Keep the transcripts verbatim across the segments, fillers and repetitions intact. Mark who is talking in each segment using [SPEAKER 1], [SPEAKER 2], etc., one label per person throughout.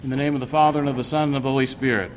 [SPEAKER 1] In the name of the Father, and of the Son, and of the Holy Spirit.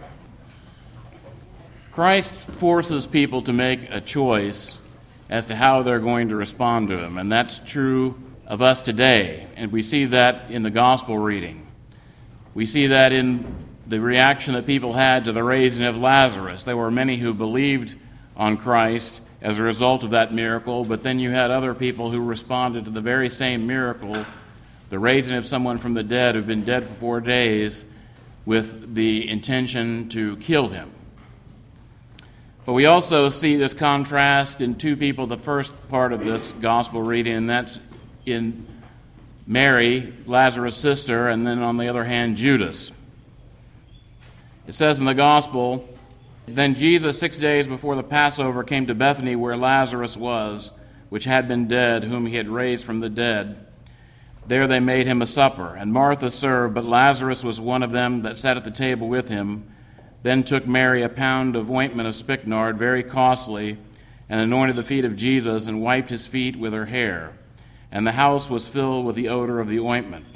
[SPEAKER 1] Christ forces people to make a choice as to how they're going to respond to him, and that's true of us today, and we see that in the gospel reading. We see that in the reaction that people had to the raising of Lazarus. There were many who believed on Christ as a result of that miracle, but then you had other people who responded to the very same miracle, the raising of someone from the dead who'd been dead for four days, with the intention to kill him. But we also see this contrast in two people, the first part of this gospel reading, and that's in Mary, Lazarus' sister, and then on the other hand, Judas. It says in the gospel, "Then Jesus, six days before the Passover, came to Bethany where Lazarus was, which had been dead, whom he had raised from the dead. There they made him a supper, and Martha served, but Lazarus was one of them that sat at the table with him. Then took Mary a pound of ointment of spikenard, very costly, and anointed the feet of Jesus, and wiped his feet with her hair. And the house was filled with the odor of the ointment."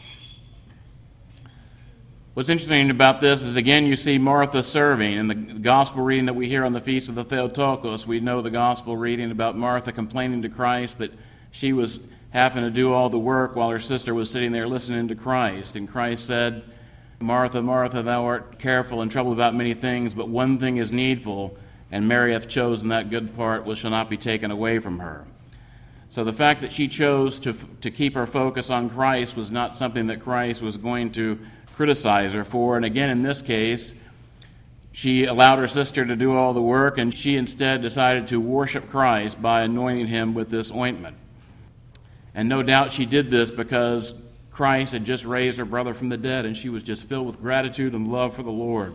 [SPEAKER 1] What's interesting about this is, again, you see Martha serving. In the gospel reading that we hear on the Feast of the Theotokos, we know the gospel reading about Martha complaining to Christ that she was having to do all the work while her sister was sitting there listening to Christ. And Christ said, "Martha, Martha, thou art careful and troubled about many things, but one thing is needful, and Mary hath chosen that good part which shall not be taken away from her." So the fact that she chose to to keep her focus on Christ was not something that Christ was going to criticize her for. And again, in this case, she allowed her sister to do all the work, and she instead decided to worship Christ by anointing him with this ointment. And no doubt she did this because Christ had just raised her brother from the dead, and she was just filled with gratitude and love for the Lord.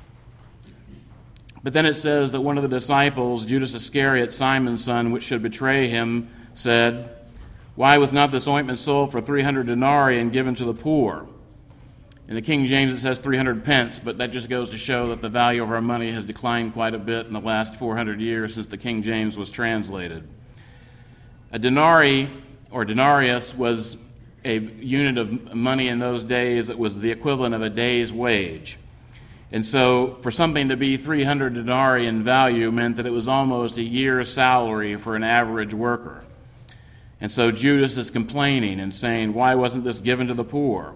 [SPEAKER 1] But then it says that one of the disciples, Judas Iscariot, Simon's son, which should betray him, said, "Why was not this ointment sold for three hundred denarii and given to the poor?" In the King James it says three hundred pence, but that just goes to show that the value of our money has declined quite a bit in the last four hundred years since the King James was translated. A denarii, or denarius, was a unit of money in those days that was the equivalent of a day's wage. And so for something to be three hundred denarii in value meant that it was almost a year's salary for an average worker. And so Judas is complaining and saying, "Why wasn't this given to the poor?"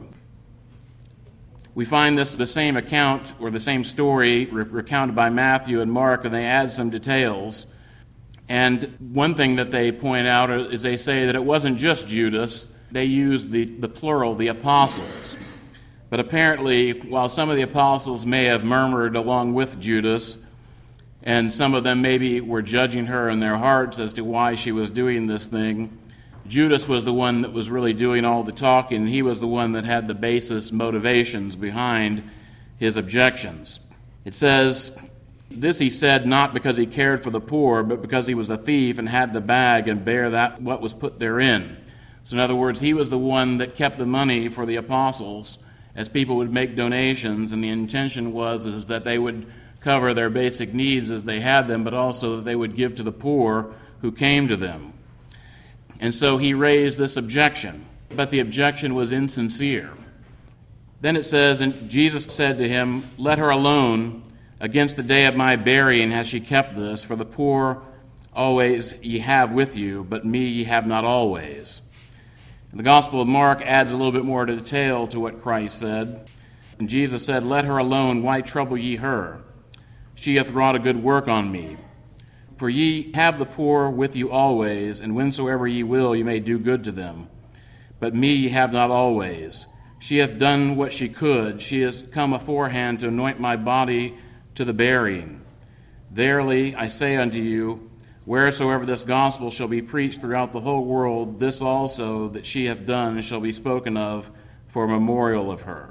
[SPEAKER 1] We find this the same account, or the same story, re- recounted by Matthew and Mark, and they add some details. And one thing that they point out is they say that it wasn't just Judas. They used the, the plural, the apostles. But apparently, while some of the apostles may have murmured along with Judas, and some of them maybe were judging her in their hearts as to why she was doing this thing, Judas was the one that was really doing all the talking. He was the one that had the basis motivations behind his objections. It says, "This he said not because he cared for the poor, but because he was a thief and had the bag and bare that what was put therein." So in other words, he was the one that kept the money for the apostles as people would make donations, and the intention was is that they would cover their basic needs as they had them, but also that they would give to the poor who came to them. And so he raised this objection, but the objection was insincere. Then it says, "And Jesus said to him, Let her alone. Against the day of my burying has she kept this. For the poor always ye have with you, but me ye have not always." And the Gospel of Mark adds a little bit more detail to what Christ said. And Jesus said, "Let her alone. Why trouble ye her? She hath wrought a good work on me. For ye have the poor with you always, and whensoever ye will, ye may do good to them. But me ye have not always. She hath done what she could. She has come aforehand to anoint my body to the burying. Verily I say unto you, wheresoever this gospel shall be preached throughout the whole world, this also that she hath done shall be spoken of for a memorial of her."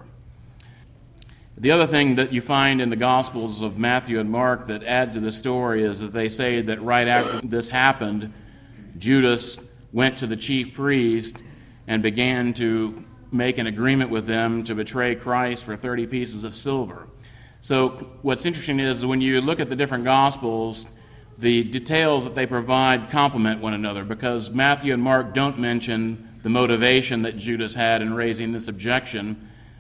[SPEAKER 1] The other thing that you find in the Gospels of Matthew and Mark that add to the story is that they say that right after this happened, Judas went to the chief priest and began to make an agreement with them to betray Christ for thirty pieces of silver. So what's interesting is when you look at the different Gospels, the details that they provide complement one another, because Matthew and Mark don't mention the motivation that Judas had in raising this objection,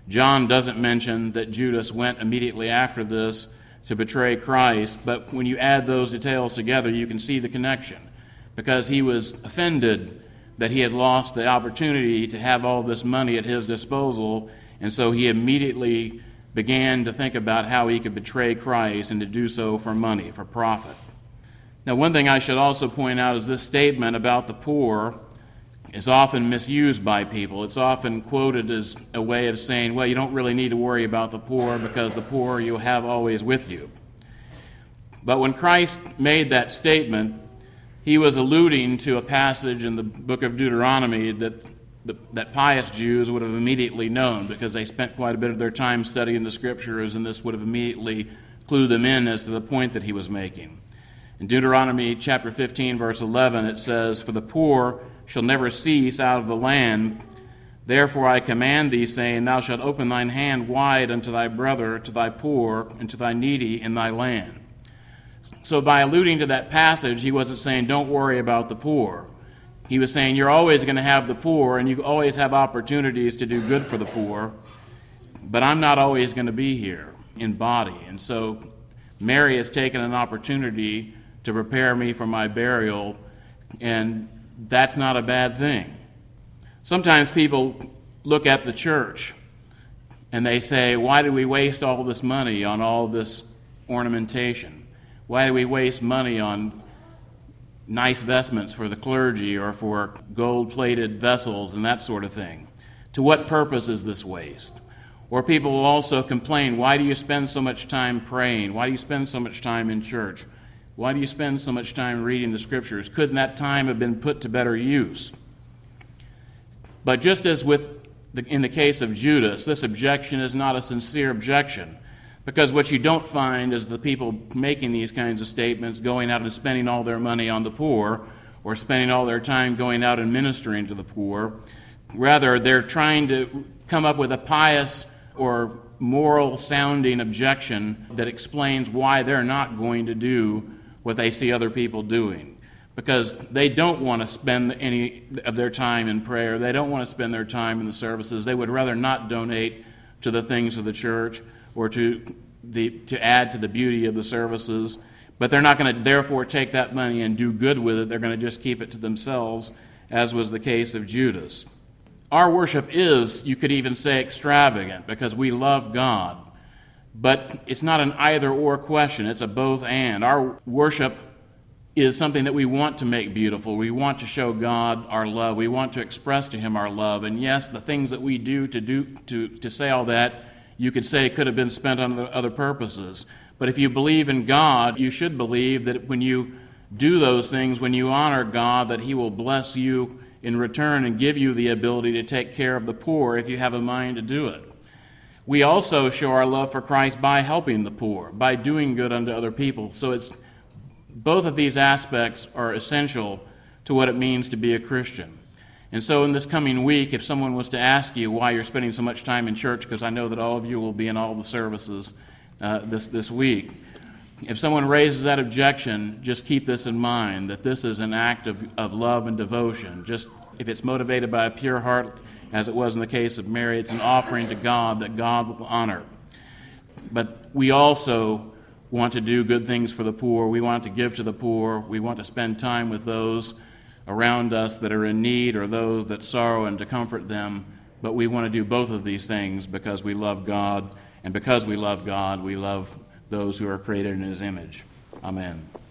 [SPEAKER 1] John doesn't mention that Judas went immediately after this to betray Christ, but when you add those details together, you can see the connection, because he was offended that he had lost the opportunity to have all this money at his disposal, and so he immediately began to think about how he could betray Christ and to do so for money, for profit. Now, one thing I should also point out is this statement about the poor is often misused by people. It's often quoted as a way of saying, well, you don't really need to worry about the poor because the poor you'll have always with you. But when Christ made that statement, he was alluding to a passage in the book of Deuteronomy that that pious Jews would have immediately known, because they spent quite a bit of their time studying the Scriptures, and this would have immediately clued them in as to the point that he was making. In Deuteronomy chapter fifteen, verse eleven, it says, "For the poor shall never cease out of the land. Therefore I command thee, saying, Thou shalt open thine hand wide unto thy brother, to thy poor, and to thy needy in thy land." So by alluding to that passage, he wasn't saying, don't worry about the poor. He was saying, you're always going to have the poor, and you always have opportunities to do good for the poor, but I'm not always going to be here in body. And so Mary has taken an opportunity to prepare me for my burial, and that's not a bad thing. Sometimes people look at the church and they say, why do we waste all this money on all this ornamentation? Why do we waste money on nice vestments for the clergy or for gold-plated vessels and that sort of thing? To what purpose is this waste? Or people will also complain, why do you spend so much time praying? Why do you spend so much time in church? Why do you spend so much time reading the Scriptures? Couldn't that time have been put to better use? But just as with the, in the case of Judas, this objection is not a sincere objection, because what you don't find is the people making these kinds of statements going out and spending all their money on the poor or spending all their time going out and ministering to the poor. Rather, they're trying to come up with a pious or moral-sounding objection that explains why they're not going to do what they see other people doing, because they don't want to spend any of their time in prayer. They don't want to spend their time in the services. They would rather not donate to the things of the church or to the to add to the beauty of the services, but they're not going to therefore take that money and do good with it. They're going to just keep it to themselves, as was the case of Judas. Our worship is, you could even say, extravagant, because we love God. But it's not an either-or question. It's a both-and. Our worship is something that we want to make beautiful. We want to show God our love. We want to express to Him our love. And yes, the things that we do to do to, to say all that, you could say could have been spent on other purposes. But if you believe in God, you should believe that when you do those things, when you honor God, that He will bless you in return and give you the ability to take care of the poor if you have a mind to do it. We also show our love for Christ by helping the poor, by doing good unto other people. So it's both of these aspects are essential to what it means to be a Christian. And so in this coming week, if someone was to ask you why you're spending so much time in church, because I know that all of you will be in all the services uh, this, this week, if someone raises that objection, just keep this in mind, that this is an act of, of love and devotion. Just if it's motivated by a pure heart, as it was in the case of Mary, it's an offering to God that God will honor. But we also want to do good things for the poor. We want to give to the poor. We want to spend time with those around us that are in need or those that sorrow, and to comfort them. But we want to do both of these things because we love God, and because we love God, we love those who are created in His image. Amen.